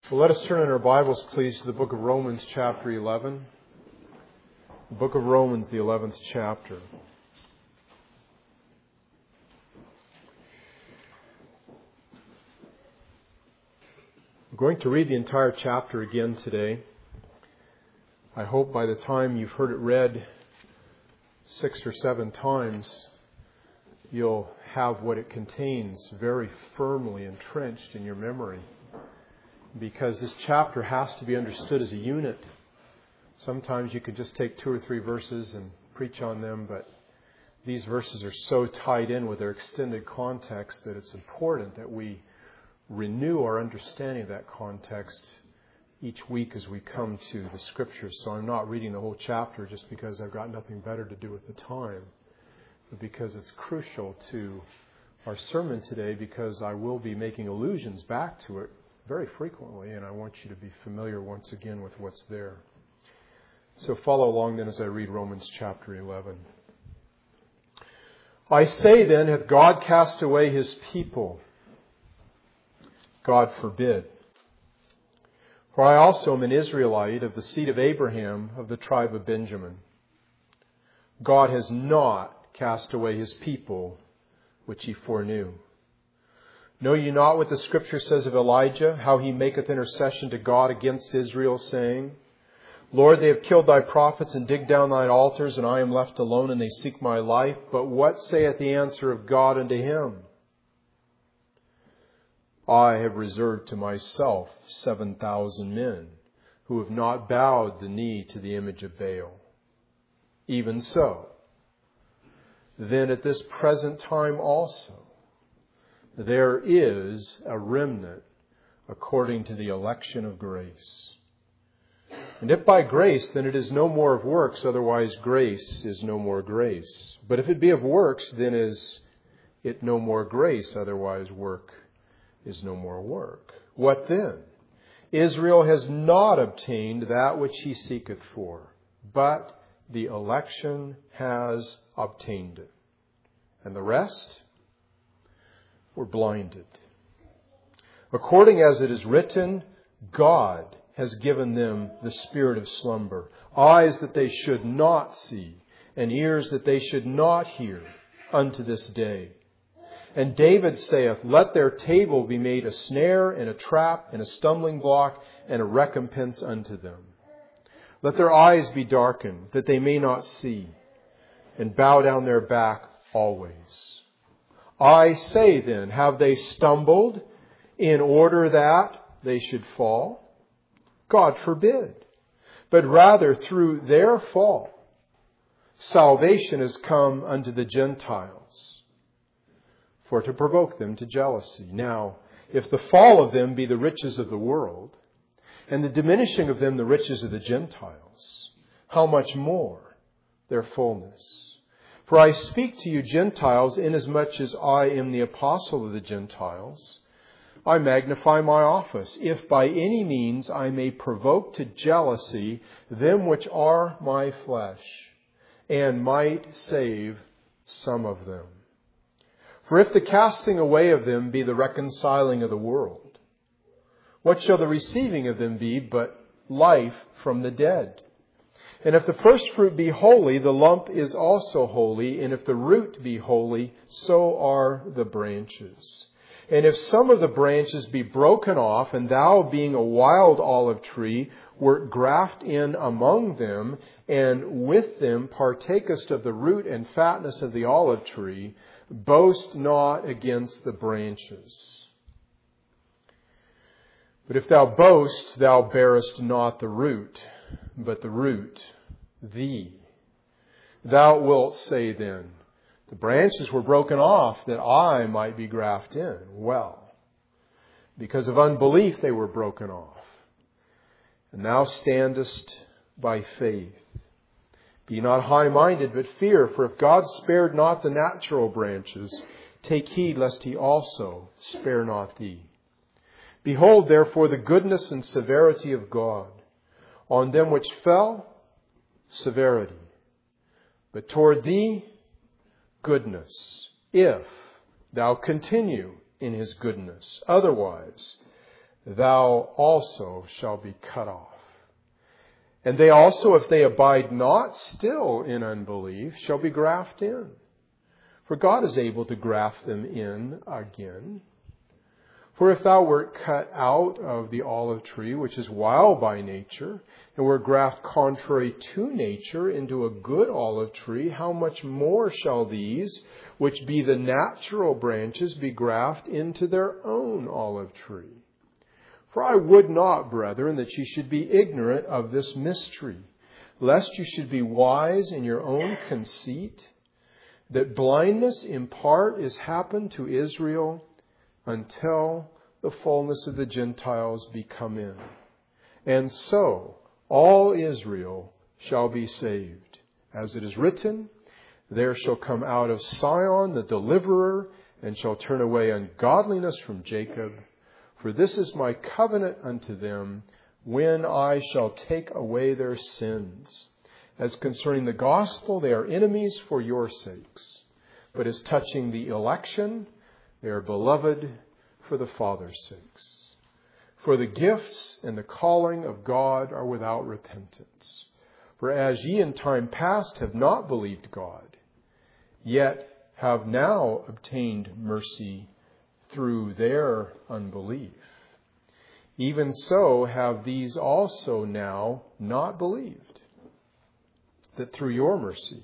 Well, let us turn in our Bibles, please, to the book of Romans, chapter 11. The book of Romans, the 11th chapter. I'm going to read the entire chapter again today. I hope by the time you've heard it read 6 or 7 times, you'll have what it contains very firmly entrenched in your memory. Because this chapter has to be understood as a unit. Sometimes you could just take 2 or 3 verses and preach on them, but these verses are so tied in with their extended context that it's important that we renew our understanding of that context each week as we come to the Scriptures. So I'm not reading the whole chapter just because I've got nothing better to do with the time, but because it's crucial to our sermon today, because I will be making allusions back to it very frequently, and I want you to be familiar once again with what's there. So follow along then as I read Romans chapter 11. I say then, hath God cast away his people? God forbid. For I also am an Israelite of the seed of Abraham, of the tribe of Benjamin. God has not cast away his people, which he foreknew. Know ye not what the Scripture says of Elijah, how he maketh intercession to God against Israel, saying, Lord, they have killed thy prophets and digged down thine altars, and I am left alone, and they seek my life. But what saith the answer of God unto him? I have reserved to myself 7,000 men, who have not bowed the knee to the image of Baal. Even so, then at this present time also, there is a remnant according to the election of grace. And if by grace, then it is no more of works, otherwise grace is no more grace. But if it be of works, then is it no more grace, otherwise work is no more work. What then? Israel has not obtained that which he seeketh for, but the election has obtained it. And the rest were blinded. According as it is written, God has given them the spirit of slumber, eyes that they should not see, and ears that they should not hear, unto this day. And David saith, Let their table be made a snare and a trap and a stumbling block and a recompense unto them. Let their eyes be darkened, that they may not see, and bow down their back always. I say then, have they stumbled in order that they should fall? God forbid. But rather through their fall, salvation has come unto the Gentiles, for to provoke them to jealousy. Now, if the fall of them be the riches of the world, and the diminishing of them the riches of the Gentiles, how much more their fullness? For I speak to you Gentiles, inasmuch as I am the apostle of the Gentiles. I magnify my office, if by any means I may provoke to jealousy them which are my flesh, and might save some of them. For if the casting away of them be the reconciling of the world, what shall the receiving of them be but life from the dead? And if the first fruit be holy, the lump is also holy. And if the root be holy, so are the branches. And if some of the branches be broken off, and thou, being a wild olive tree, wert graft in among them, and with them partakest of the root and fatness of the olive tree, boast not against the branches. But if thou boast, thou bearest not the root, but the root thee. Thou wilt say then, the branches were broken off that I might be grafted in. Well, because of unbelief they were broken off. And thou standest by faith. Be not high-minded, but fear, for if God spared not the natural branches, take heed lest he also spare not thee. Behold, therefore, the goodness and severity of God. On them which fell, severity. But toward thee, goodness, if thou continue in his goodness. Otherwise, thou also shalt be cut off. And they also, if they abide not still in unbelief, shall be grafted in. For God is able to graft them in again. For if thou wert cut out of the olive tree, which is wild by nature, and were grafted contrary to nature into a good olive tree, how much more shall these, which be the natural branches, be grafted into their own olive tree? For I would not, brethren, that ye should be ignorant of this mystery, lest you should be wise in your own conceit, that blindness in part is happened to Israel until the fullness of the Gentiles be come in. And so all Israel shall be saved. As it is written, there shall come out of Sion the deliverer, and shall turn away ungodliness from Jacob. For this is my covenant unto them, when I shall take away their sins. As concerning the gospel, they are enemies for your sakes. But as touching the election, they are beloved for the Father's sakes. For the gifts and the calling of God are without repentance. For as ye in time past have not believed God, yet have now obtained mercy through their unbelief, even so have these also now not believed, that through your mercy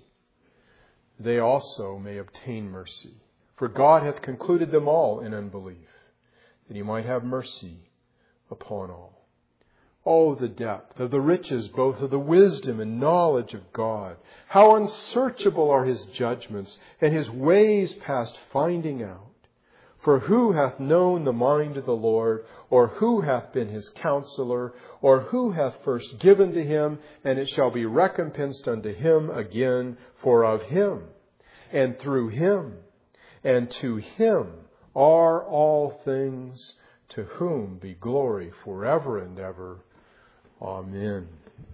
they also may obtain mercy. For God hath concluded them all in unbelief, that he might have mercy upon all. Oh, the depth of the riches, both of the wisdom and knowledge of God. How unsearchable are his judgments, and his ways past finding out. For who hath known the mind of the Lord, or who hath been his counselor, or who hath first given to him, and it shall be recompensed unto him again, for of him, and through him, and to him are all things, to whom be glory forever and ever. Amen.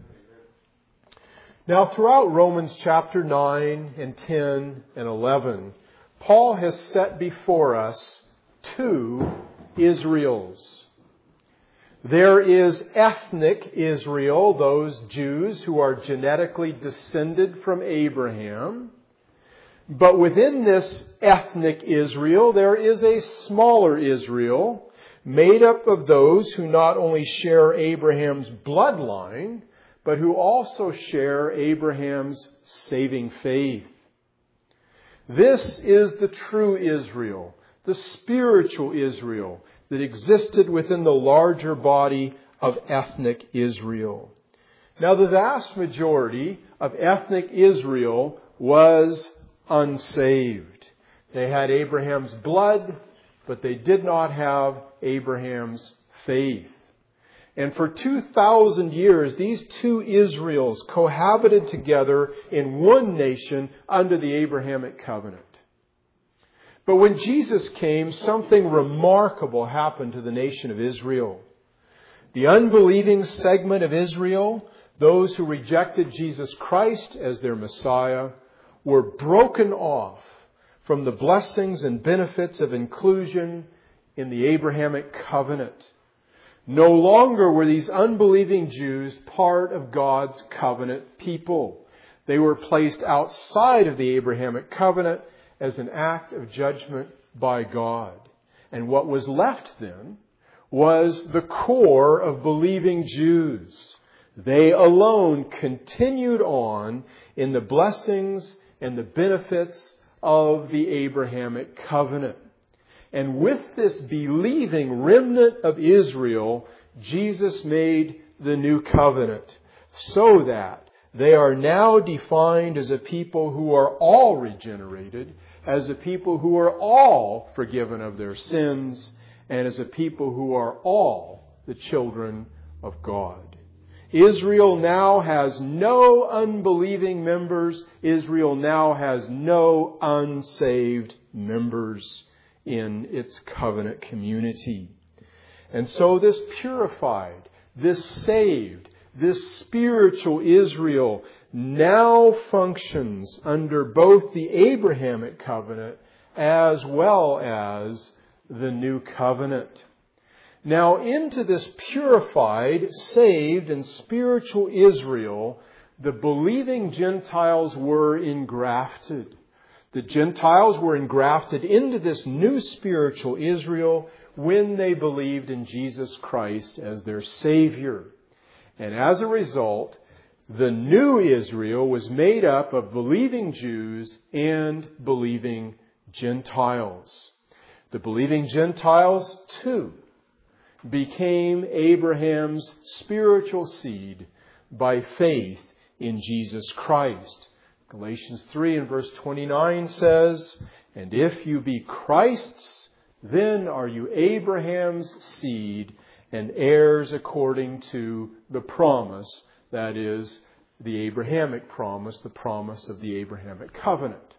Now, throughout Romans chapter 9 and 10 and 11, Paul has set before us two Israels. There is ethnic Israel, those Jews who are genetically descended from Abraham. But within this ethnic Israel, there is a smaller Israel made up of those who not only share Abraham's bloodline, but who also share Abraham's saving faith. This is the true Israel, the spiritual Israel that existed within the larger body of ethnic Israel. Now, the vast majority of ethnic Israel was unsaved. They had Abraham's blood, but they did not have Abraham's faith. And for 2,000 years, these two Israels cohabited together in one nation under the Abrahamic covenant. But when Jesus came, something remarkable happened to the nation of Israel. The unbelieving segment of Israel, those who rejected Jesus Christ as their Messiah, were broken off from the blessings and benefits of inclusion in the Abrahamic covenant. No longer were these unbelieving Jews part of God's covenant people. They were placed outside of the Abrahamic covenant as an act of judgment by God. And what was left then was the core of believing Jews. They alone continued on in the blessings and the benefits of the Abrahamic covenant. And with this believing remnant of Israel, Jesus made the new covenant so that they are now defined as a people who are all regenerated, as a people who are all forgiven of their sins, and as a people who are all the children of God. Israel now has no unbelieving members. Israel now has no unsaved members in its covenant community. And so this purified, this saved, this spiritual Israel now functions under both the Abrahamic covenant as well as the new covenant. Now into this purified, saved, and spiritual Israel, the believing Gentiles were engrafted. The Gentiles were engrafted into this new spiritual Israel when they believed in Jesus Christ as their Savior. And as a result, the new Israel was made up of believing Jews and believing Gentiles. The believing Gentiles, too, became Abraham's spiritual seed by faith in Jesus Christ. Galatians 3 and verse 29 says, "And if you be Christ's, then are you Abraham's seed and heirs according to the promise," that is, the Abrahamic promise, the promise of the Abrahamic covenant.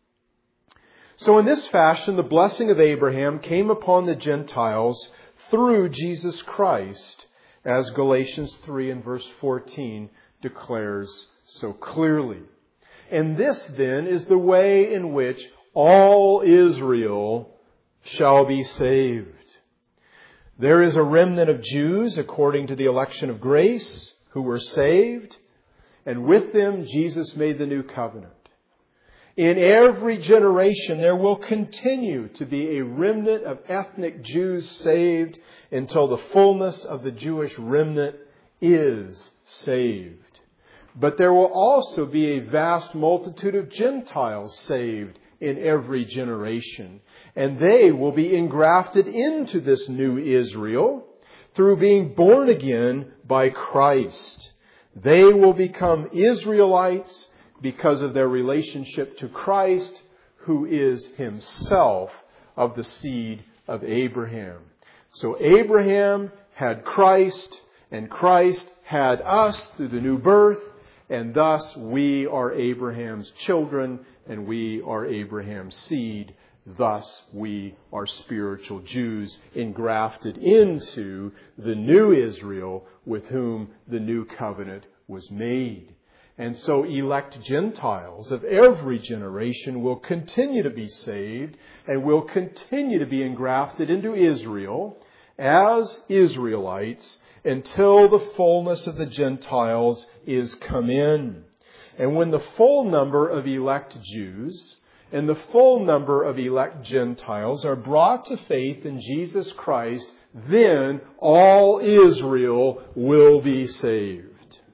So in this fashion, the blessing of Abraham came upon the Gentiles through Jesus Christ, as Galatians 3 and verse 14 declares so clearly. And this then is the way in which all Israel shall be saved. There is a remnant of Jews according to the election of grace who were saved, and with them Jesus made the new covenant. In every generation there will continue to be a remnant of ethnic Jews saved until the fullness of the Jewish remnant is saved. But there will also be a vast multitude of Gentiles saved in every generation. And they will be engrafted into this new Israel through being born again by Christ. They will become Israelites because of their relationship to Christ, who is himself of the seed of Abraham. So Abraham had Christ, and Christ had us through the new birth, and thus we are Abraham's children, and we are Abraham's seed. Thus we are spiritual Jews engrafted into the new Israel with whom the new covenant was made. And so elect Gentiles of every generation will continue to be saved and will continue to be engrafted into Israel as Israelites until the fullness of the Gentiles is come in. And when the full number of elect Jews and the full number of elect Gentiles are brought to faith in Jesus Christ, then all Israel will be saved.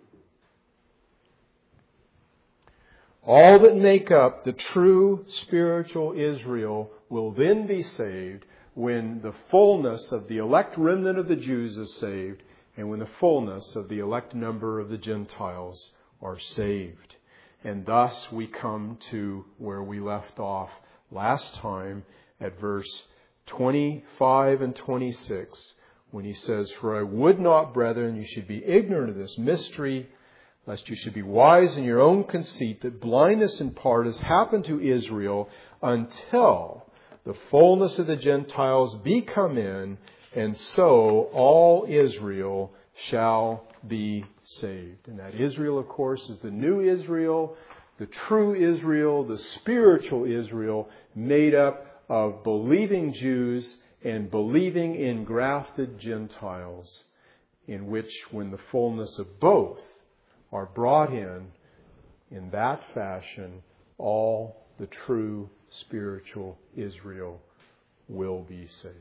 All that make up the true spiritual Israel will then be saved when the fullness of the elect remnant of the Jews is saved and when the fullness of the elect number of the Gentiles are saved. And thus we come to where we left off last time at verse 25 and 26 when he says, "For I would not, brethren, you should be ignorant of this mystery, lest you should be wise in your own conceit, that blindness in part has happened to Israel until the fullness of the Gentiles be come in, and so all Israel shall be saved." And that Israel, of course, is the new Israel, the true Israel, the spiritual Israel, made up of believing Jews and believing engrafted Gentiles, in which, when the fullness of both are brought in that fashion, all the true spiritual Israel will be saved.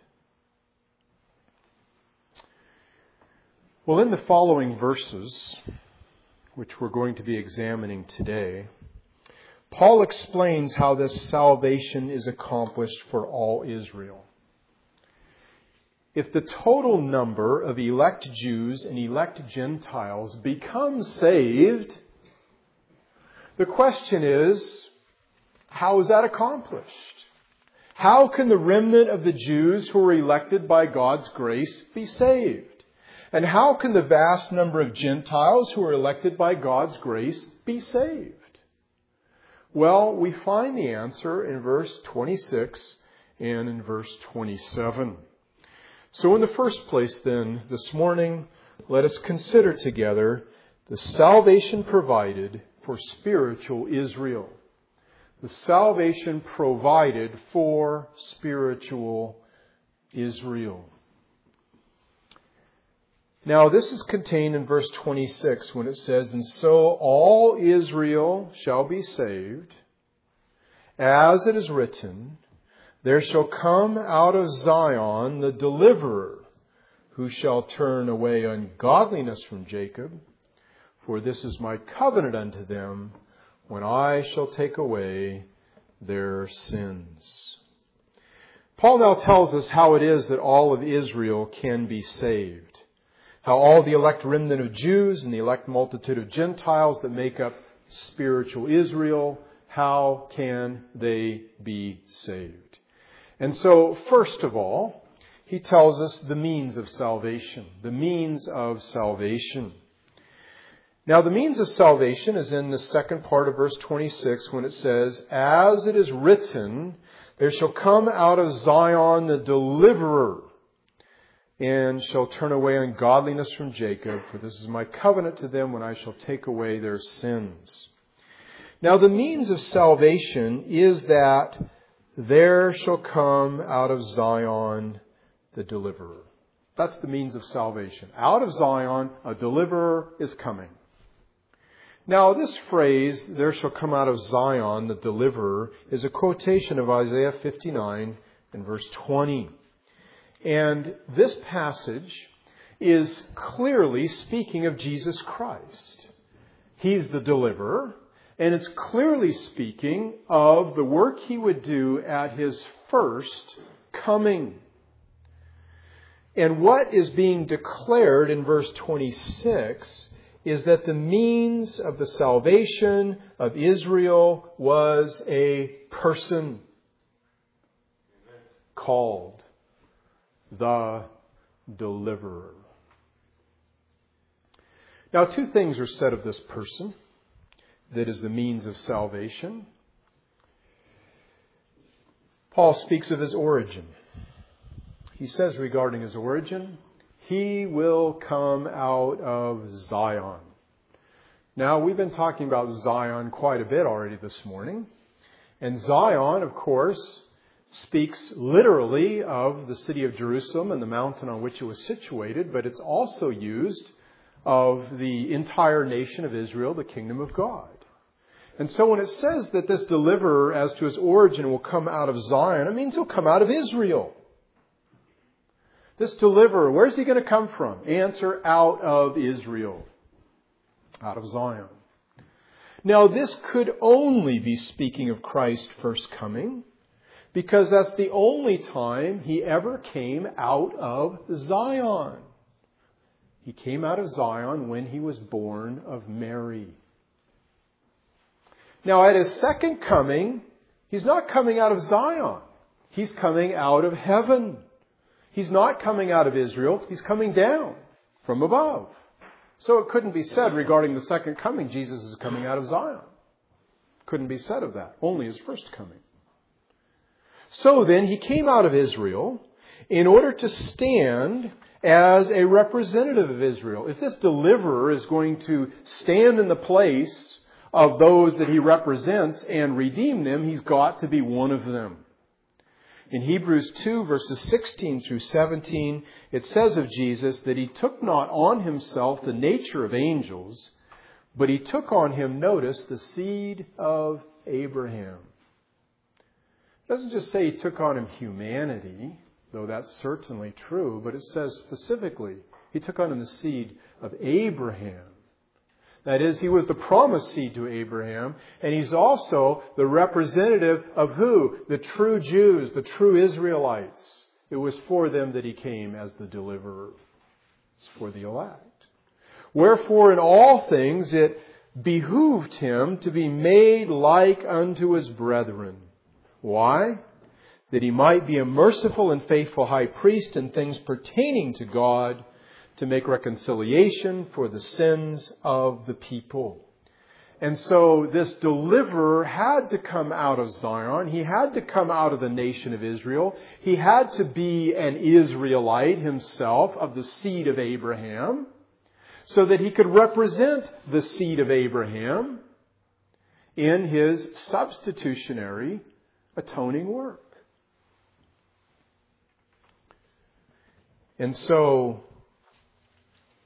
Well, in the following verses, which we're going to be examining today, Paul explains how this salvation is accomplished for all Israel. If the total number of elect Jews and elect Gentiles become saved, the question is, how is that accomplished? How can the remnant of the Jews who are elected by God's grace be saved? And how can the vast number of Gentiles who are elected by God's grace be saved? Well, we find the answer in verse 26 and in verse 27. So in the first place then, this morning, let us consider together the salvation provided for spiritual Israel. The salvation provided for spiritual Israel. Now this is contained in verse 26 when it says, "And so all Israel shall be saved, as it is written, there shall come out of Zion the deliverer, who shall turn away ungodliness from Jacob. For this is my covenant unto them, when I shall take away their sins." Paul now tells us how it is that all of Israel can be saved. How all the elect remnant of Jews and the elect multitude of Gentiles that make up spiritual Israel, how can they be saved? And so, first of all, he tells us the means of salvation. The means of salvation. Now, the means of salvation is in the second part of verse 26 when it says, "As it is written, there shall come out of Zion the deliverer, and shall turn away ungodliness from Jacob, for this is my covenant to them when I shall take away their sins." Now, the means of salvation is that there shall come out of Zion the deliverer. That's the means of salvation. Out of Zion, a deliverer is coming. Now, this phrase, "there shall come out of Zion the deliverer," is a quotation of Isaiah 59 and verse 20. And this passage is clearly speaking of Jesus Christ. He's the deliverer, and it's clearly speaking of the work He would do at His first coming. And what is being declared in verse 26 is that the means of the salvation of Israel was a person called the deliverer. Now, two things are said of this person that is the means of salvation. Paul speaks of his origin. He says regarding his origin, "He will come out of Zion." Now, we've been talking about Zion quite a bit already this morning. And Zion, of course, speaks literally of the city of Jerusalem and the mountain on which it was situated, but it's also used of the entire nation of Israel, the kingdom of God. And so when it says that this deliverer as to his origin will come out of Zion, it means he'll come out of Israel. This deliverer, where's he going to come from? Answer, out of Israel. Out of Zion. Now, this could only be speaking of Christ's first coming, because that's the only time He ever came out of Zion. He came out of Zion when He was born of Mary. Now, at His second coming, He's not coming out of Zion. He's coming out of heaven. He's not coming out of Israel. He's coming down from above. So it couldn't be said regarding the second coming, Jesus is coming out of Zion. Couldn't be said of that. Only His first coming. So then, He came out of Israel in order to stand as a representative of Israel. If this deliverer is going to stand in the place of those that He represents and redeem them, He's got to be one of them. In Hebrews 2, verses 16 through 17, it says of Jesus that He took not on Himself the nature of angels, but He took on Him, notice, the seed of Abraham. It doesn't just say He took on Him humanity, though that's certainly true, but it says specifically He took on Him the seed of Abraham. That is, He was the promised seed to Abraham, and He's also the representative of who? The true Jews, the true Israelites. It was for them that He came as the deliverer. It's for the elect. Wherefore, in all things it behooved Him to be made like unto His brethren. Why? That He might be a merciful and faithful high priest in things pertaining to God, to make reconciliation for the sins of the people. And so this deliverer had to come out of Zion. He had to come out of the nation of Israel. He had to be an Israelite himself, of the seed of Abraham, so that he could represent the seed of Abraham in His substitutionary atoning work. And so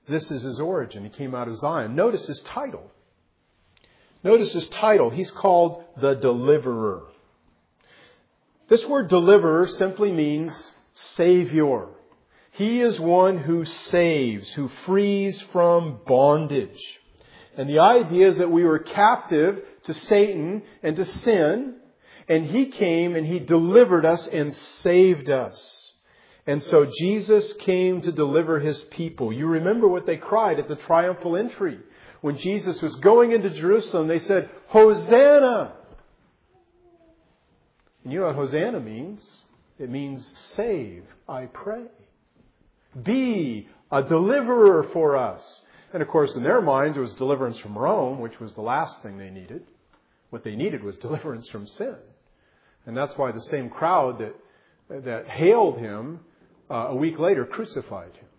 This is his origin. He came out of Zion. Notice his title. Notice his title. He's called the Deliverer. This word deliverer simply means Savior. He is one who saves, who frees from bondage. And the idea is that we were captive to Satan and to sin, and He came and He delivered us and saved us. And so Jesus came to deliver His people. You remember what they cried at the triumphal entry. When Jesus was going into Jerusalem, they said, Hosanna! And you know what Hosanna means? It means save, I pray. Be a deliverer for us. And of course, in their minds, it was deliverance from Rome, which was the last thing they needed. What they needed was deliverance from sin. And that's why the same crowd that hailed Him a week later crucified Him.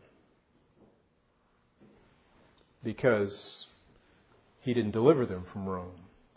Because He didn't deliver them from Rome.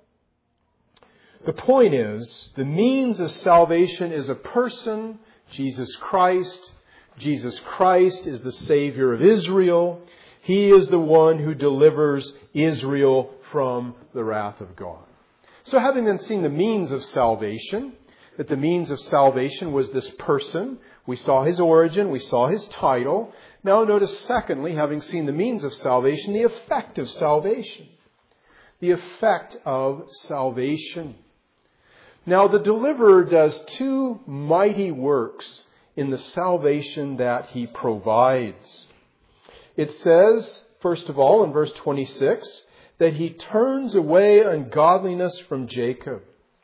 The point is, the means of salvation is a person, Jesus Christ. Jesus Christ is the Savior of Israel. He is the one who delivers Israel from the wrath of God. So having then seen the means of salvation, that the means of salvation was this person, we saw His origin, we saw His title. Now notice secondly, having seen the means of salvation, the effect of salvation. The effect of salvation. Now the deliverer does two mighty works in the salvation that He provides. It says, first of all, in verse 26, that He turns away ungodliness from Jacob.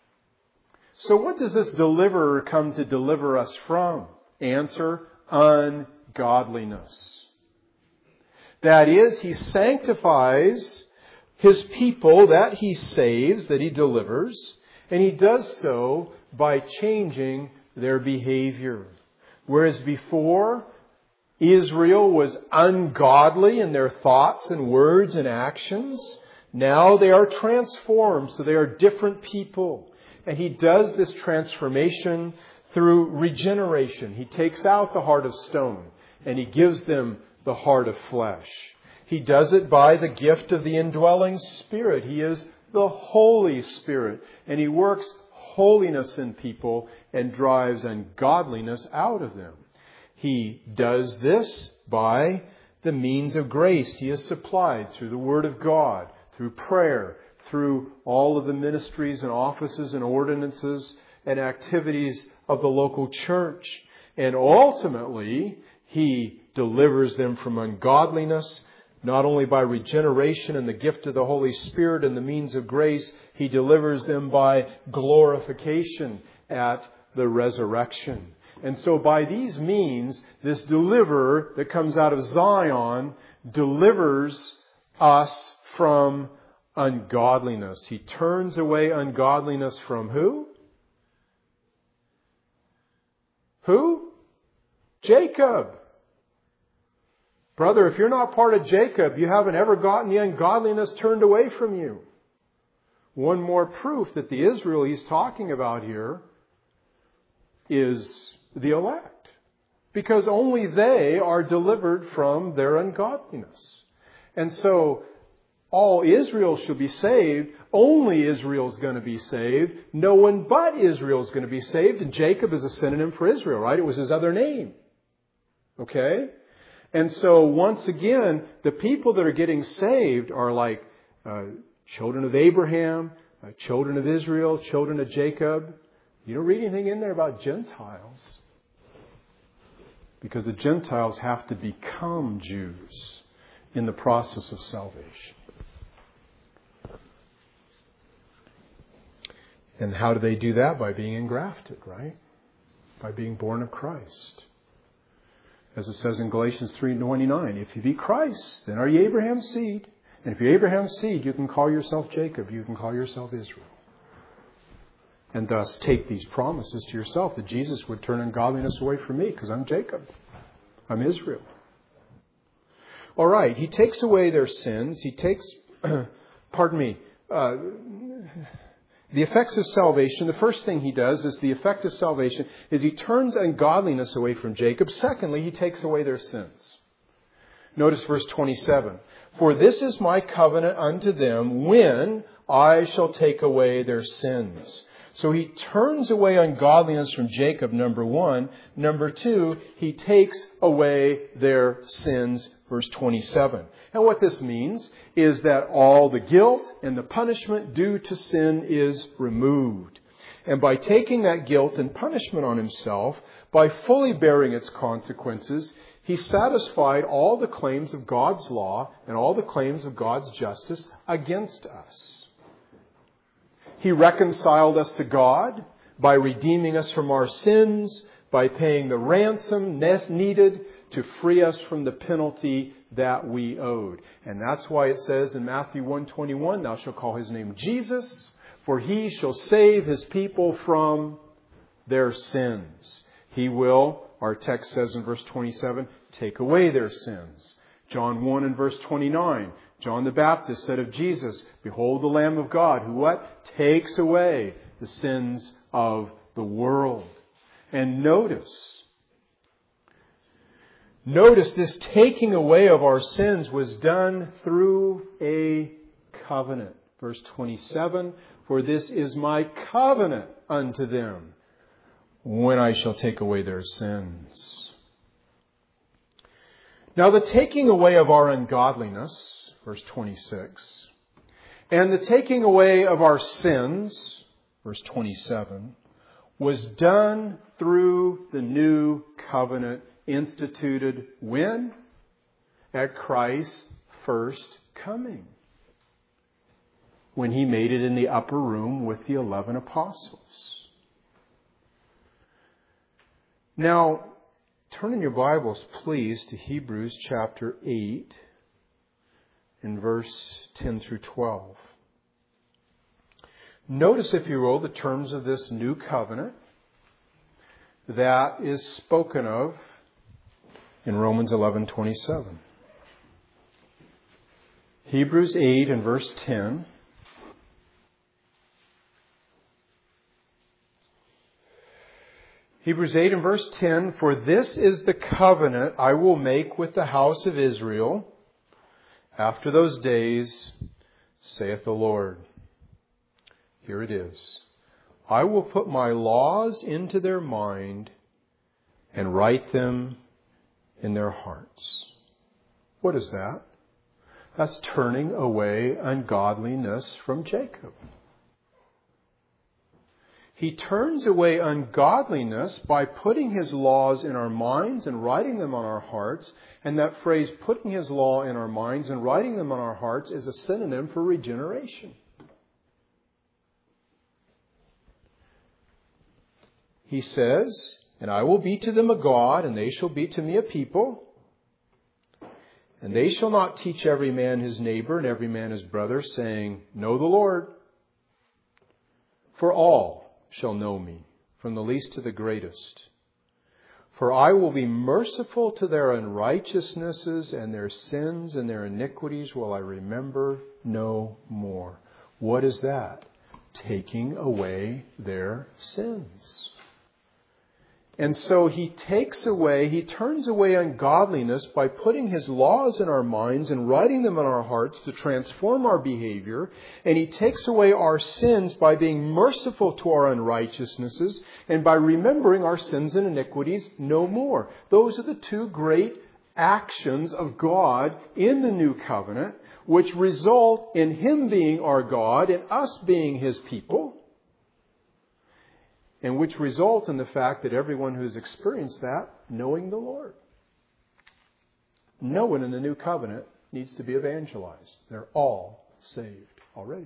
So what does this deliverer come to deliver us from? Answer, ungodliness. That is, He sanctifies His people that He saves, that He delivers, and He does so by changing their behavior. Whereas before, Israel was ungodly in their thoughts and words and actions, now they are transformed, so they are different people. And He does this transformation through regeneration. He takes out the heart of stone and He gives them the heart of flesh. He does it by the gift of the indwelling Spirit. He is the Holy Spirit, and He works holiness in people and drives ungodliness out of them. He does this by the means of grace He has supplied through the Word of God, through prayer, through all of the ministries and offices and ordinances and activities of the local church. And ultimately, He delivers them from ungodliness, not only by regeneration and the gift of the Holy Spirit and the means of grace, He delivers them by glorification at the resurrection. And so by these means, this deliverer that comes out of Zion delivers us from ungodliness. He turns away ungodliness from who? Who? Jacob. Brother, if you're not part of Jacob, you haven't ever gotten the ungodliness turned away from you. One more proof that the Israel He's talking about here is the elect. Because only they are delivered from their ungodliness. And so, all Israel shall be saved. Only Israel's going to be saved. No one but Israel's going to be saved. And Jacob is a synonym for Israel, right? It was his other name. Okay? And so, once again, the people that are getting saved are like children of Abraham, children of Israel, children of Jacob. You don't read anything in there about Gentiles. Because the Gentiles have to become Jews in the process of salvation. And how do they do that? By being engrafted, right? By being born of Christ. As it says in Galatians 3:29, if you be Christ, then are you Abraham's seed. And if you're Abraham's seed, you can call yourself Jacob. You can call yourself Israel. And thus take these promises to yourself that Jesus would turn ungodliness away from me because I'm Jacob. I'm Israel. All right. He takes away their sins. He takes, the effects of salvation. The first thing He does is the effect of salvation is He turns ungodliness away from Jacob. Secondly, He takes away their sins. Notice verse 27. For this is my covenant unto them when I shall take away their sins. So he turns away ungodliness from Jacob, number one. Number two, he takes away their sins, verse 27. And what this means is that all the guilt and the punishment due to sin is removed. And by taking that guilt and punishment on himself, by fully bearing its consequences, he satisfied all the claims of God's law and all the claims of God's justice against us. He reconciled us to God by redeeming us from our sins, by paying the ransom needed to free us from the penalty that we owed. And that's why it says in Matthew 1:21, thou shalt call his name Jesus, for he shall save his people from their sins. He will, our text says in verse 27, take away their sins. John 1 and verse 29, John the Baptist said of Jesus, behold the Lamb of God, who what? Takes away the sins of the world. And notice this taking away of our sins was done through a covenant. Verse 27, for this is my covenant unto them when I shall take away their sins. Now the taking away of our ungodliness, verse 26, and the taking away of our sins, verse 27, was done through the new covenant instituted when? At Christ's first coming. When he made it in the upper room with the 11 apostles. Now, turn in your Bibles, please, to Hebrews chapter 8 in verse 10 through 12. Notice, if you will, the terms of this new covenant that is spoken of in Romans 11:27. Hebrews 8 and verse 10. Hebrews 8 and verse 10, for this is the covenant I will make with the house of Israel after those days, saith the Lord. Here it is. I will put my laws into their mind and write them in their hearts. What is that? That's turning away ungodliness from Jacob. He turns away ungodliness by putting his laws in our minds and writing them on our hearts. And that phrase, putting his law in our minds and writing them on our hearts, is a synonym for regeneration. He says, and I will be to them a God, and they shall be to me a people. And they shall not teach every man his neighbor and every man his brother, saying, know the Lord. For all shall know me, from the least to the greatest. For I will be merciful to their unrighteousnesses, and their sins and their iniquities will I remember no more. What is that? Taking away their sins. And so he turns away ungodliness by putting his laws in our minds and writing them in our hearts to transform our behavior. And he takes away our sins by being merciful to our unrighteousnesses and by remembering our sins and iniquities no more. Those are the two great actions of God in the new covenant, which result in him being our God and us being his people, and which result in the fact that everyone who has experienced that, knowing the Lord. No one in the new covenant needs to be evangelized. They're all saved already.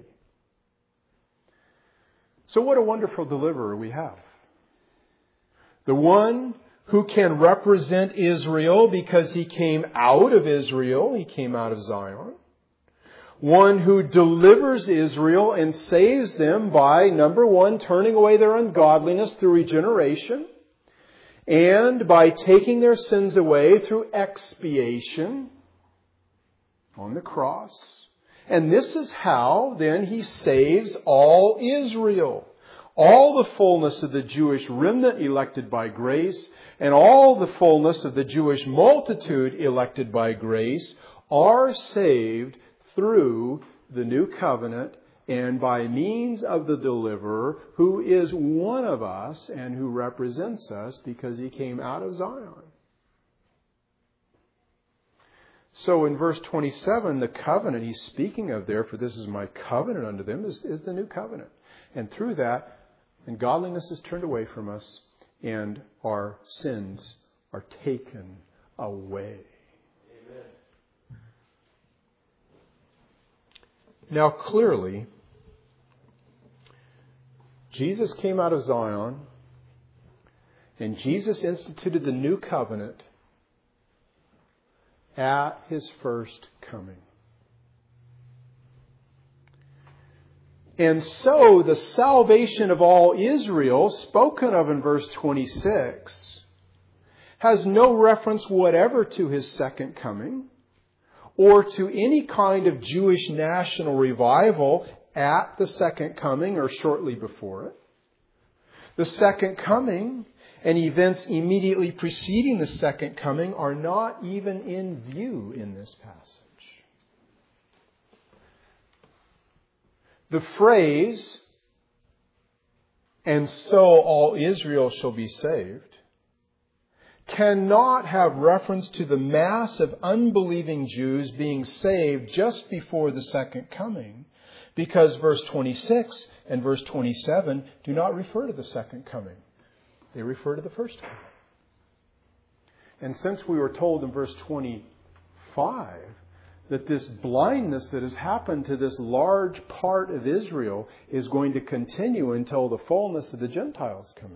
So what a wonderful deliverer we have. The one who can represent Israel because he came out of Israel. He came out of Zion. One who delivers Israel and saves them by, number one, turning away their ungodliness through regeneration, and by taking their sins away through expiation on the cross. And this is how then he saves all Israel. all the fullness of the Jewish remnant elected by grace, and all the fullness of the Jewish multitude elected by grace are saved through the new covenant and by means of the deliverer, who is one of us and who represents us because he came out of Zion. So in verse 27, the covenant he's speaking of there, for this is my covenant unto them, is the new covenant. And through that, ungodliness is turned away from us and our sins are taken away. Amen. Now clearly, Jesus came out of Zion and Jesus instituted the new covenant at his first coming. And so the salvation of all Israel, spoken of in verse 26, has no reference whatever to his second coming or to any kind of Jewish national revival at the second coming or shortly before it. The second coming and events immediately preceding the second coming are not even in view in this passage. The phrase, "and so all Israel shall be saved," cannot have reference to the mass of unbelieving Jews being saved just before the second coming, because verse 26 and verse 27 do not refer to the second coming. They refer to the first coming. And since we were told in verse 25 that this blindness that has happened to this large part of Israel is going to continue until the fullness of the Gentiles come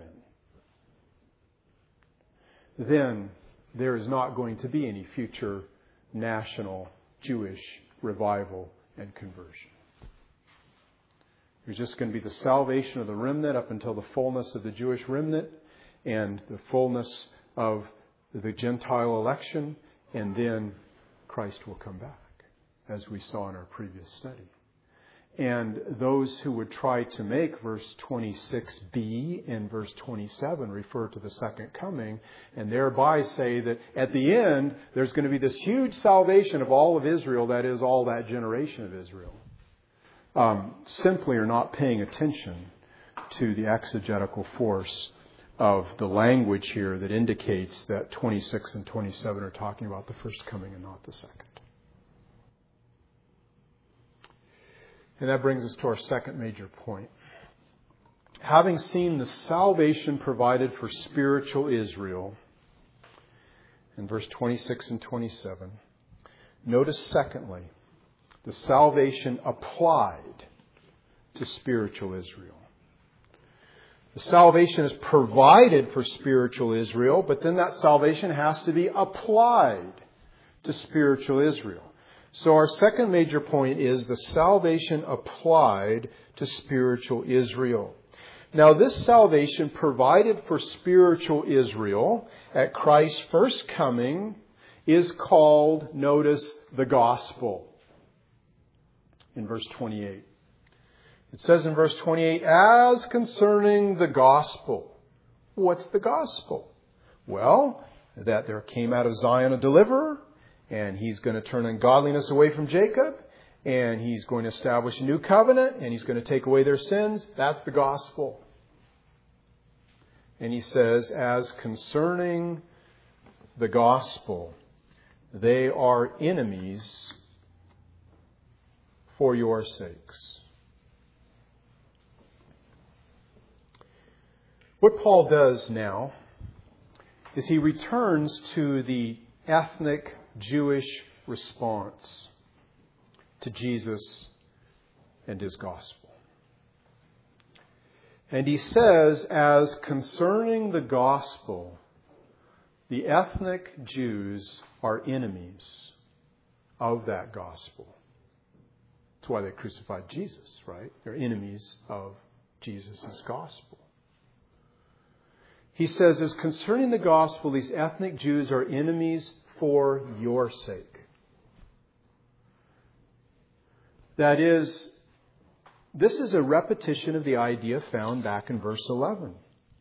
in, then there is not going to be any future national Jewish revival and conversion. There's just going to be the salvation of the remnant up until the fullness of the Jewish remnant and the fullness of the Gentile election, and then Christ will come back, as we saw in our previous study. And those who would try to make verse 26b and verse 27 refer to the second coming, and thereby say that at the end there's going to be this huge salvation of all of Israel, that is, all that generation of Israel, simply are not paying attention to the exegetical force of the language here that indicates that 26 and 27 are talking about the first coming and not the second. And that brings us to our second major point. Having seen the salvation provided for spiritual Israel in verse 26 and 27, notice secondly, the salvation applied to spiritual Israel. The salvation is provided for spiritual Israel, but then that salvation has to be applied to spiritual Israel. So our second major point is the salvation applied to spiritual Israel. Now this salvation provided for spiritual Israel at Christ's first coming is called, notice, the gospel. In verse 28. It says in verse 28, as concerning the gospel. What's the gospel? Well, that there came out of Zion a deliverer, and he's going to turn ungodliness away from Jacob, and he's going to establish a new covenant, and he's going to take away their sins. That's the gospel. And he says, as concerning the gospel, they are enemies for your sakes. What Paul does now is he returns to the ethnic Jewish response to Jesus and his gospel. And he says, as concerning the gospel, the ethnic Jews are enemies of that gospel. That's why they crucified Jesus, right? They're enemies of Jesus' gospel. He says, as concerning the gospel, these ethnic Jews are enemies for your sake. That is, This is a repetition of the idea found back in verse 11.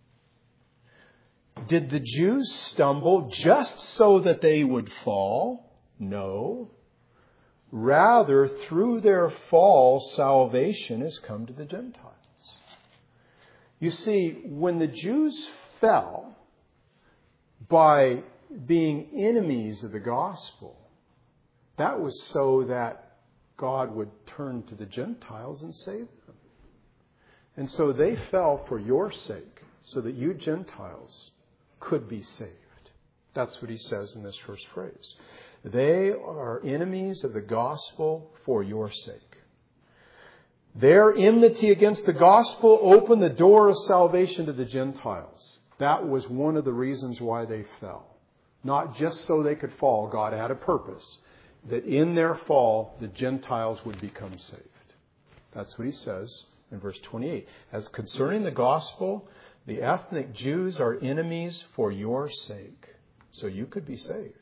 Did the Jews stumble just so that they would fall? No. Rather, through their fall, salvation has come to the Gentiles. You see, when the Jews fell by being enemies of the gospel, that was so that God would turn to the Gentiles and save them. And so they fell for your sake, so that you Gentiles could be saved. That's what he says in this first phrase. They are enemies of the gospel for your sake. Their enmity against the gospel opened the door of salvation to the Gentiles. That was one of the reasons why they fell. Not just so they could fall. God had a purpose. That in their fall, the Gentiles would become saved. That's what he says in verse 28. As concerning the gospel, the ethnic Jews are enemies for your sake. So you could be saved.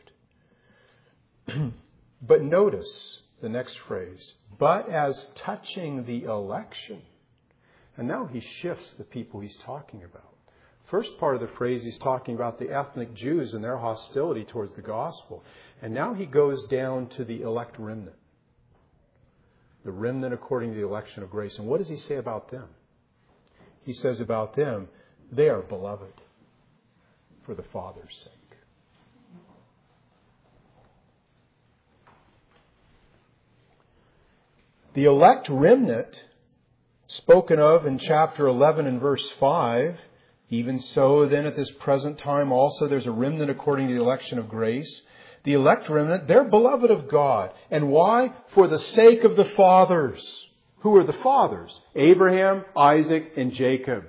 But notice the next phrase. But as touching the election. And now he shifts the people he's talking about. First part of the phrase, he's talking about the ethnic Jews and their hostility towards the gospel. And now he goes down to the elect remnant. The remnant according to the election of grace. And what does he say about them? He says about them, they are beloved for the Father's sake. The elect remnant, spoken of in chapter 11 and verse 5, even so then at this present time also there's a remnant according to the election of grace. The elect remnant, they're beloved of God. And why? For the sake of the fathers. Who are the fathers? Abraham, Isaac, and Jacob.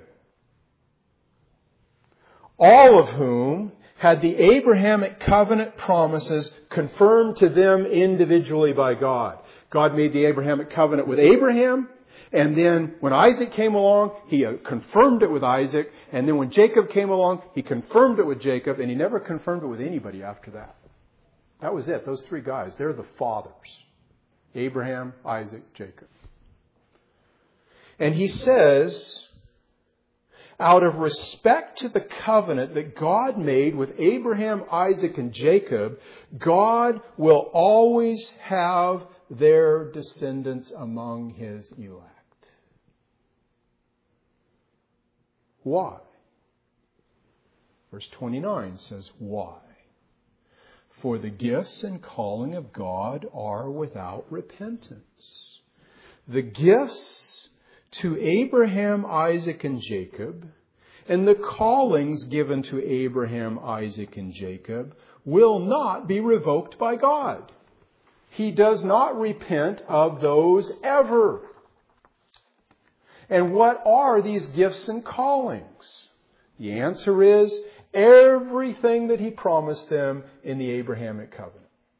All of whom had the Abrahamic covenant promises confirmed to them individually by God. God made the Abrahamic covenant with Abraham, and then when Isaac came along, he confirmed it with Isaac, and then when Jacob came along, he confirmed it with Jacob, and he never confirmed it with anybody after that. That was it. Those three guys, they're the fathers. Abraham, Isaac, Jacob. And he says, out of respect to the covenant that God made with Abraham, Isaac, and Jacob, God will always have their descendants among his elect. Why? Verse 29 says, why? For the gifts and calling of God are without repentance. The gifts to Abraham, Isaac, and Jacob, and the callings given to Abraham, Isaac, and Jacob will not be revoked by God. He does not repent of those ever. And what are these gifts and callings? The answer is everything that he promised them in the Abrahamic covenant.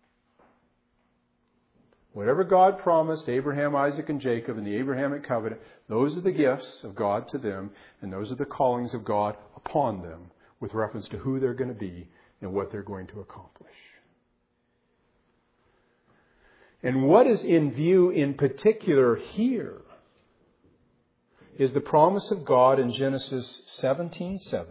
Whatever God promised Abraham, Isaac, and Jacob in the Abrahamic covenant, those are the gifts of God to them, and those are the callings of God upon them with reference to who they're going to be and what they're going to accomplish. And what is in view in particular here is the promise of God in Genesis 17:7,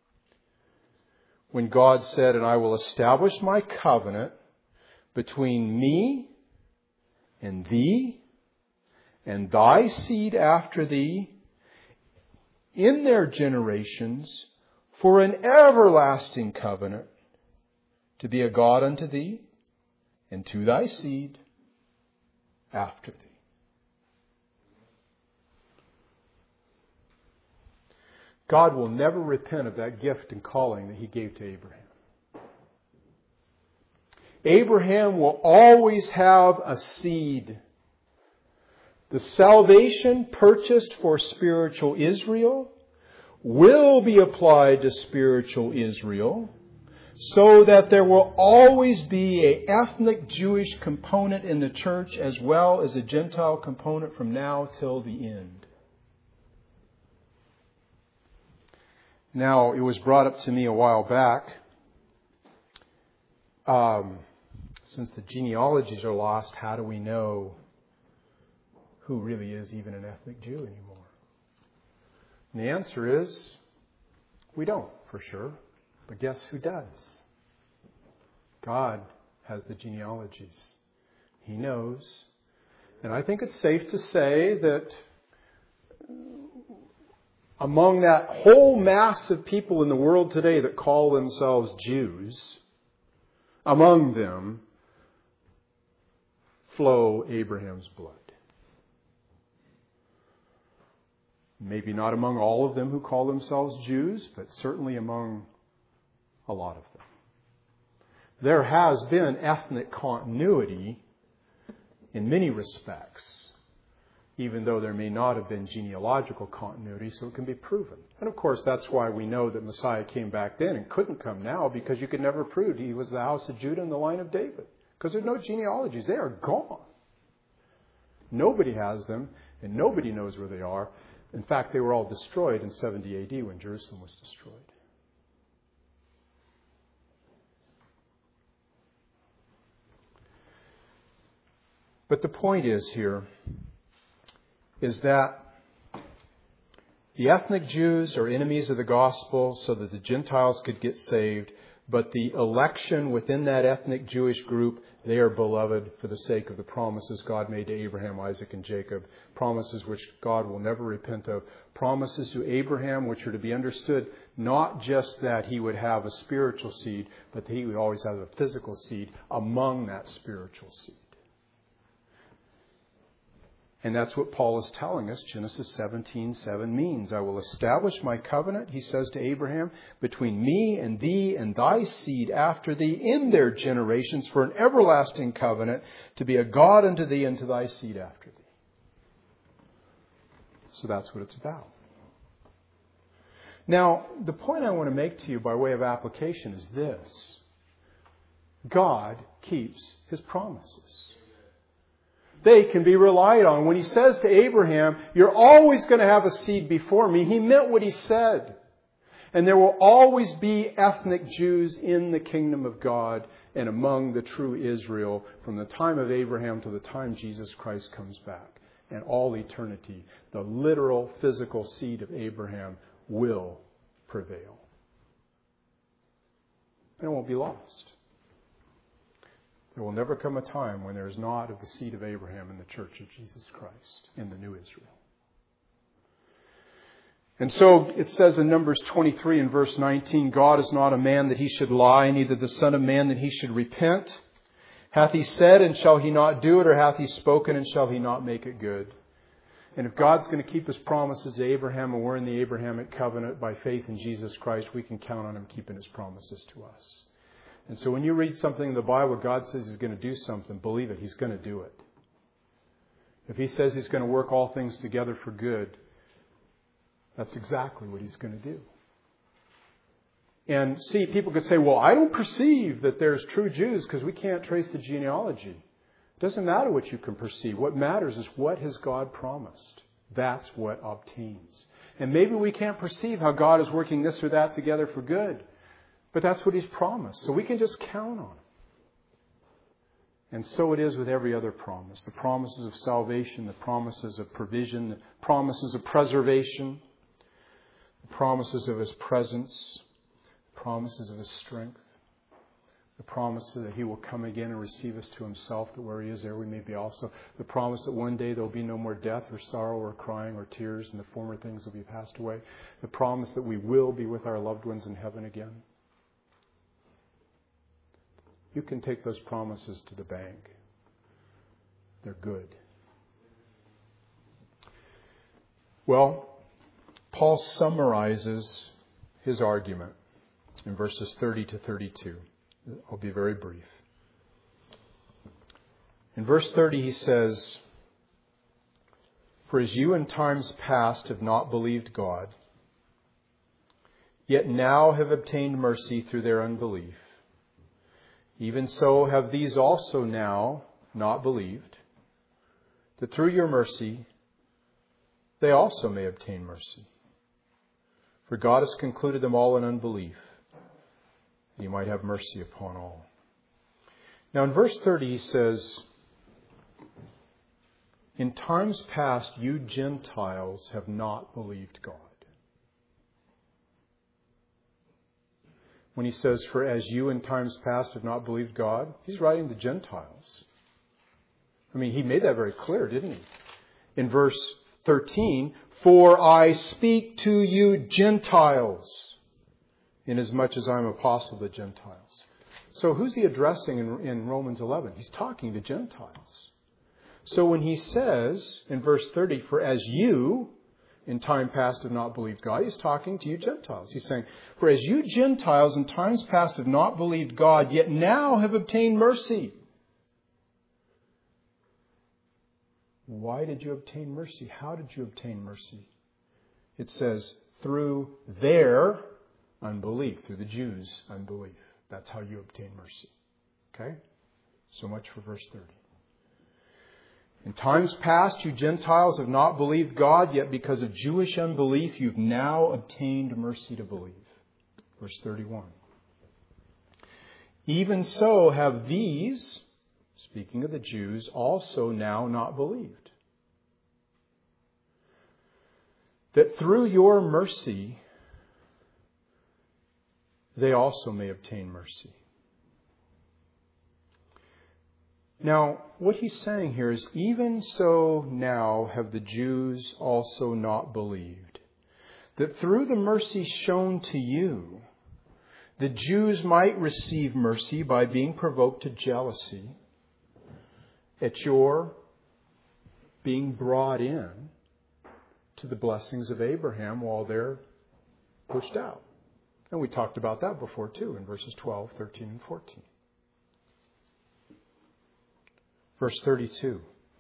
when God said, and I will establish my covenant between me and thee and thy seed after thee in their generations for an everlasting covenant to be a God unto thee and to thy seed after thee. God will never repent of that gift and calling that he gave to Abraham. Abraham will always have a seed. The salvation purchased for spiritual Israel will be applied to spiritual Israel, so that there will always be an ethnic Jewish component in the church as well as a Gentile component from now till the end. Now, it was brought up to me a while back, since the genealogies are lost, how do we know who really is even an ethnic Jew anymore? And the answer is, we don't, for sure. But guess who does? God has the genealogies. He knows. And I think it's safe to say that among that whole mass of people in the world today that call themselves Jews, among them flow Abraham's blood. Maybe not among all of them who call themselves Jews, but certainly among a lot of them. There has been ethnic continuity in many respects, even though there may not have been genealogical continuity, so it can be proven. And of course, that's why we know that Messiah came back then and couldn't come now, because you could never prove he was the house of Judah and the line of David. Because there's no genealogies. They are gone. Nobody has them, and nobody knows where they are. In fact, they were all destroyed in 70 AD when Jerusalem was destroyed. But the point is here is that the ethnic Jews are enemies of the gospel so that the Gentiles could get saved. But the election within that ethnic Jewish group, they are beloved for the sake of the promises God made to Abraham, Isaac, and Jacob. Promises which God will never repent of. Promises to Abraham which are to be understood not just that he would have a spiritual seed, but that he would always have a physical seed among that spiritual seed. And that's what Paul is telling us. Genesis 17:7 means, I will establish my covenant, he says to Abraham, between me and thee and thy seed after thee in their generations for an everlasting covenant, to be a God unto thee and to thy seed after thee. So that's what it's about. Now, the point I want to make to you by way of application is this. God keeps his promises. They can be relied on. When he says to Abraham, you're always going to have a seed before me, he meant what he said. And there will always be ethnic Jews in the kingdom of God and among the true Israel from the time of Abraham to the time Jesus Christ comes back. And all eternity, the literal physical seed of Abraham will prevail. And it won't be lost. There will never come a time when there is not of the seed of Abraham in the church of Jesus Christ, in the new Israel. And so it says in Numbers 23 and verse 19, God is not a man that he should lie, neither the son of man that he should repent. Hath he said, and shall he not do it? Or hath he spoken, and shall he not make it good? And if God's going to keep his promises to Abraham, and we're in the Abrahamic covenant by faith in Jesus Christ, we can count on him keeping his promises to us. And so when you read something in the Bible, God says he's going to do something, believe it, he's going to do it. If he says he's going to work all things together for good, that's exactly what he's going to do. And see, people could say, well, I don't perceive that there's true Jews because we can't trace the genealogy. It doesn't matter what you can perceive. What matters is what has God promised. That's what obtains. And maybe we can't perceive how God is working this or that together for good. But that's what he's promised. So we can just count on it. And so it is with every other promise. The promises of salvation, the promises of provision, the promises of preservation, the promises of his presence, the promises of his strength, the promise that he will come again and receive us to himself, that where he is, there we may be also. The promise that one day there will be no more death or sorrow or crying or tears, and the former things will be passed away. The promise that we will be with our loved ones in heaven again. You can take those promises to the bank. They're good. Well, Paul summarizes his argument in verses 30 to 32. I'll be very brief. In verse 30 he says, For as you in times past have not believed God, yet now have obtained mercy through their unbelief, even so have these also now not believed, that through your mercy they also may obtain mercy. For God has concluded them all in unbelief, that he might have mercy upon all. Now in verse 30 he says, In times past, you Gentiles have not believed God. When he says, for as you in times past have not believed God, he's writing to Gentiles. I mean, he made that very clear, didn't he? In verse 13, for I speak to you Gentiles, inasmuch as I am apostle of the Gentiles. So who's he addressing in Romans 11? He's talking to Gentiles. So when he says in verse 30, for as you in time past have not believed God, he's talking to you Gentiles. He's saying, for as you Gentiles in times past have not believed God, yet now have obtained mercy. Why did you obtain mercy? How did you obtain mercy? It says, through their unbelief, through the Jews' unbelief. That's how you obtain mercy. Okay? So much for verse 30. In times past, you Gentiles have not believed God, yet because of Jewish unbelief, you've now obtained mercy to believe. Verse 31. Even so have these, speaking of the Jews, also now not believed. That through your mercy, they also may obtain mercy. Now, what he's saying here is, even so now have the Jews also not believed, that through the mercy shown to you, the Jews might receive mercy by being provoked to jealousy at your being brought in to the blessings of Abraham while they're pushed out. And we talked about that before too in verses 12, 13, and 14. Verse 32.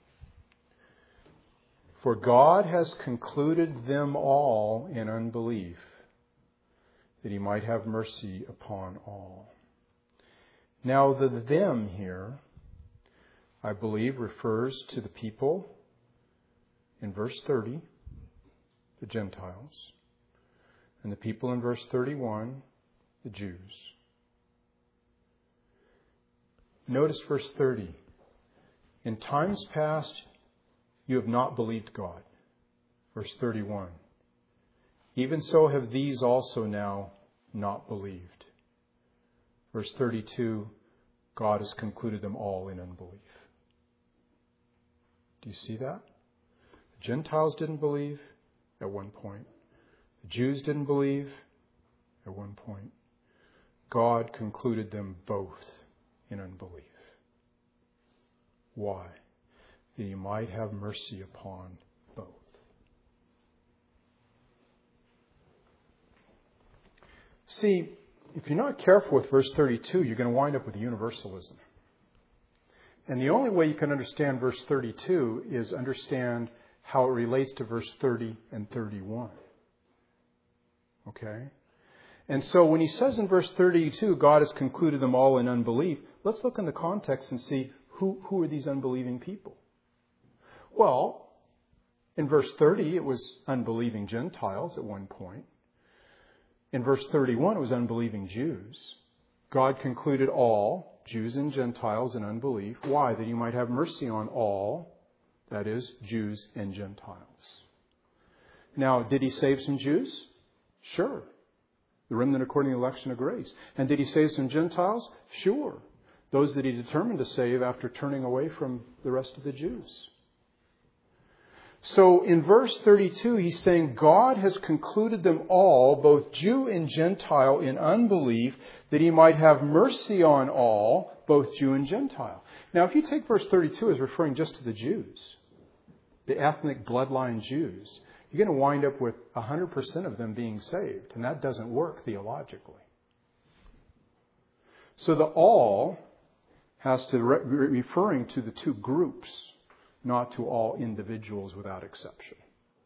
For God has concluded them all in unbelief, that he might have mercy upon all. Now the them here, I believe, refers to the people in verse 30, the Gentiles, and the people in verse 31, the Jews. Notice verse 30. In times past, you have not believed God. Verse 31. Even so have these also now not believed. Verse 32. God has concluded them all in unbelief. Do you see that? The Gentiles didn't believe at one point. The Jews didn't believe at one point. God concluded them both in unbelief. Why? That he might have mercy upon both. See, if you're not careful with verse 32, you're going to wind up with universalism. And the only way you can understand verse 32 is understand how it relates to verse 30 and 31. Okay? And so when he says in verse 32, God has concluded them all in unbelief, let's look in the context and see who are these unbelieving people? Well, in verse 30, it was unbelieving Gentiles at one point. In verse 31, it was unbelieving Jews. God concluded all, Jews and Gentiles, in unbelief. Why? That he might have mercy on all, that is, Jews and Gentiles. Now, did he save some Jews? Sure. The remnant according to the election of grace. And did he save some Gentiles? Sure. Those that he determined to save after turning away from the rest of the Jews. So in verse 32, he's saying God has concluded them all, both Jew and Gentile, in unbelief, that he might have mercy on all, both Jew and Gentile. Now, if you take verse 32 as referring just to the Jews, the ethnic bloodline Jews, you're going to wind up with 100% of them being saved. And that doesn't work theologically. So the all has to referring to the two groups, not to all individuals without exception.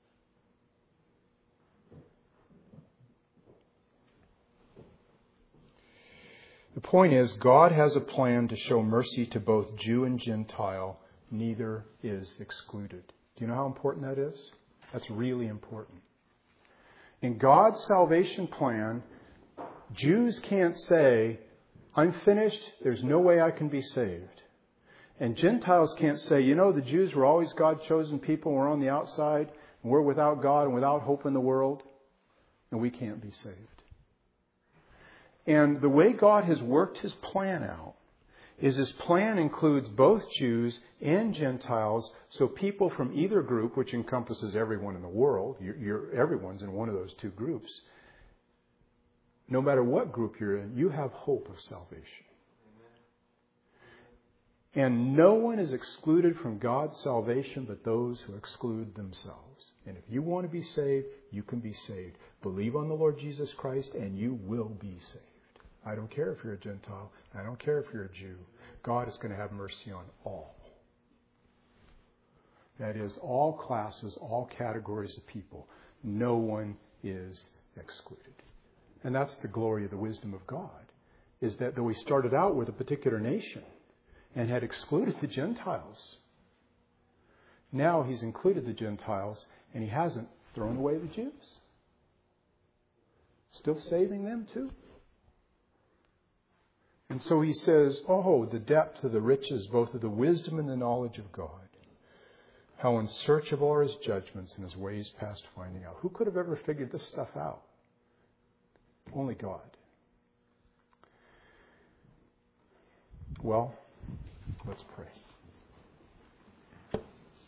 The point is, God has a plan to show mercy to both Jew and Gentile. Neither is excluded. Do you know how important that is? That's really important. In God's salvation plan, Jews can't say, I'm finished, there's no way I can be saved. And Gentiles can't say, the Jews were always God's chosen people. We're on the outside. And we're without God and without hope in the world. And we can't be saved. And the way God has worked His plan out is His plan includes both Jews and Gentiles. So people from either group, which encompasses everyone in the world, everyone's in one of those two groups. No matter what group you're in, you have hope of salvation. And no one is excluded from God's salvation but those who exclude themselves. And if you want to be saved, you can be saved. Believe on the Lord Jesus Christ and you will be saved. I don't care if you're a Gentile. I don't care if you're a Jew. God is going to have mercy on all. That is, all classes, all categories of people. No one is excluded. And that's the glory of the wisdom of God, is that though He started out with a particular nation and had excluded the Gentiles, now He's included the Gentiles and He hasn't thrown away the Jews. Still saving them too. And so He says, the depth of the riches, both of the wisdom and the knowledge of God. How unsearchable are His judgments and His ways past finding out. Who could have ever figured this stuff out? Only God. Well, let's pray.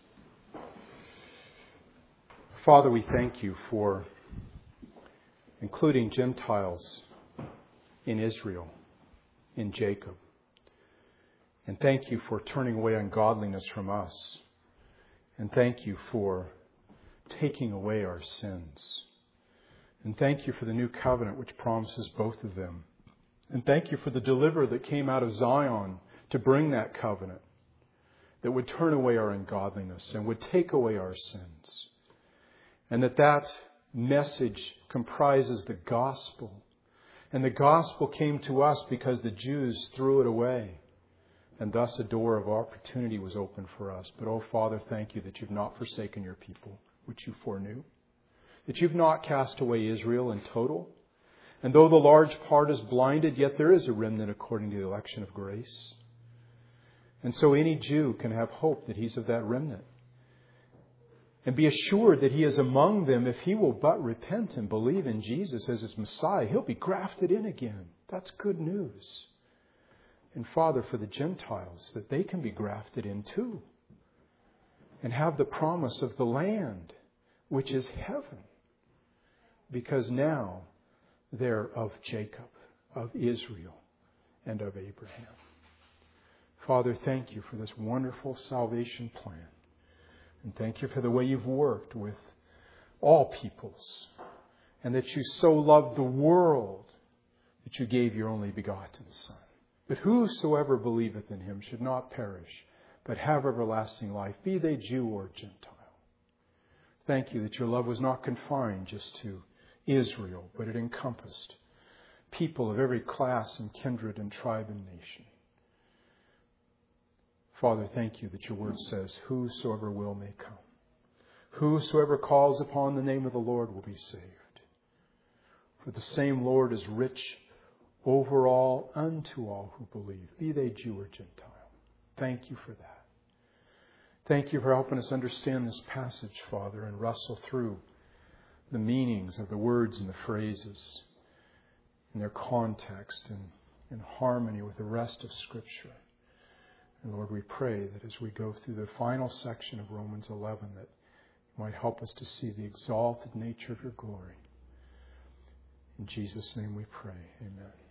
Father, we thank You for including Gentiles in Israel, in Jacob. And thank You for turning away ungodliness from us. And thank You for taking away our sins. And thank You for the new covenant which promises both of them. And thank You for the deliverer that came out of Zion to bring that covenant that would turn away our ungodliness and would take away our sins. And that message comprises the gospel. And the gospel came to us because the Jews threw it away. And thus a door of opportunity was opened for us. But, Father, thank You that You've not forsaken Your people, which You foreknew. That You've not cast away Israel in total. And though the large part is blinded, yet there is a remnant according to the election of grace. And so any Jew can have hope that he's of that remnant. And be assured that he is among them if he will but repent and believe in Jesus as his Messiah. He'll be grafted in again. That's good news. And Father, for the Gentiles, that they can be grafted in too. And have the promise of the land, which is heaven. Because now they're of Jacob, of Israel, and of Abraham. Father, thank You for this wonderful salvation plan. And thank You for the way You've worked with all peoples. And that You so loved the world that You gave Your only begotten Son. But whosoever believeth in Him should not perish, but have everlasting life, be they Jew or Gentile. Thank You that Your love was not confined just to Israel, but it encompassed people of every class and kindred and tribe and nation. Father, thank You that Your word says, whosoever will may come. Whosoever calls upon the name of the Lord will be saved. For the same Lord is rich over all unto all who believe, be they Jew or Gentile. Thank You for that. Thank You for helping us understand this passage, Father, and wrestle through the meanings of the words and the phrases in their context and in harmony with the rest of Scripture. And Lord, we pray that as we go through the final section of Romans 11, that You might help us to see the exalted nature of Your glory. In Jesus' name we pray. Amen.